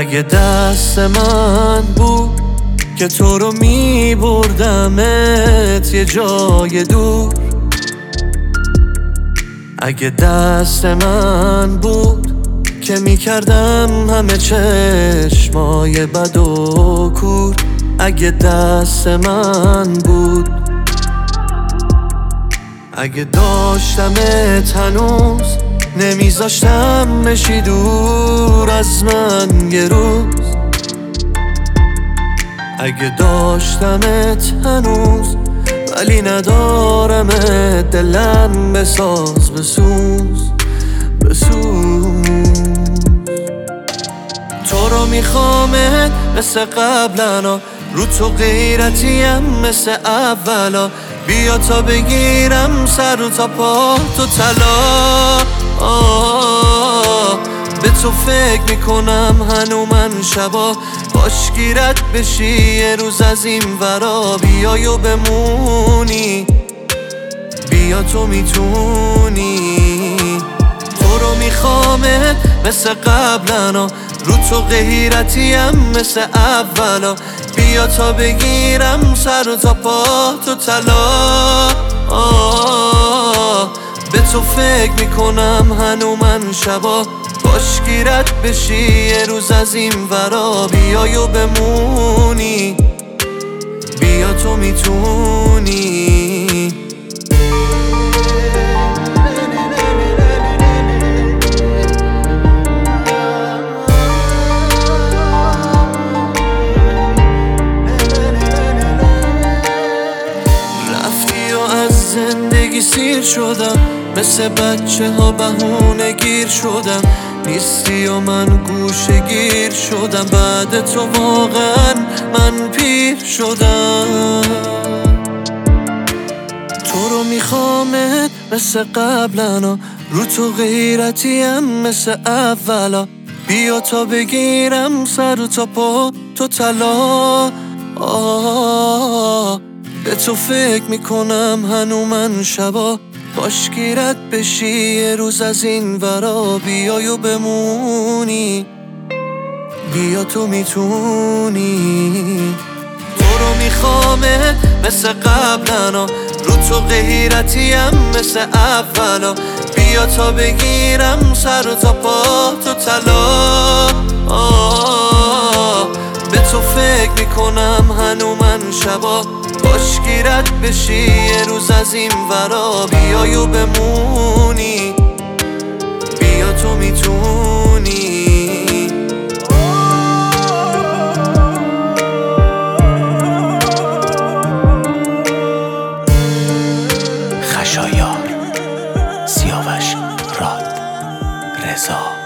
اگه دست من بود که تو رو می بردمت یه جای دور، اگه دست من بود که می کردم همه چشمای بد و کور، اگه دست من بود، اگه داشتمت هنوز نمیذاشتم بشی دور از من یه روز، اگه داشتمت هنوز ولی ندارمت دلم بساز بسوز بسوز. تو رو میخوامت مثل قبلنا، رو تو غیرتیم مثل اولا، بیا تا بگیرم سر و تا پا تو طلا. به تو فکر میکنم هنو من شبا، باش گیرت بشی یه روز از این ورا، بیای و بمونی بیا تو میتونی. تو رو میخوامت مثل قبلنا، رو تو غیرتیم مثل اولا، بیا تا بگیرم سر و تا پا تو طلا. به تو فکر میکنم هنو من شبا، باش گیرت بشی یه روز از این ورا، بیای و بمونی بیا تو میتونی. رفتی و از زندگی سیر شدم، مثل بچه ها بهونه گیر شدم، نیستی و من گوشه گیر شدم، بعد تو واقعا من پیر شدم. تو رو میخوامت مثل قبلنا، رو تو غیرتیم مثل اولا، بیا تا بگیرم سر و تا پا تو طلا. به تو فکر میکنم هنو من شبا، باش گیرت بشی یه روز از این ورا، بیای و بمونی بیا تو میتونی. تو رو میخوامت مثل قبلنا، رو تو غیرتیم مثل اولا، بیا تا بگیرم سر و تا پا تو طلا. به تو فکر میکنم هنو من شبا، باش گیرت بشی یه روز از این ورا، بیای و بمونی بیا تو میتونی. خشایار، سیاوش راد، رضا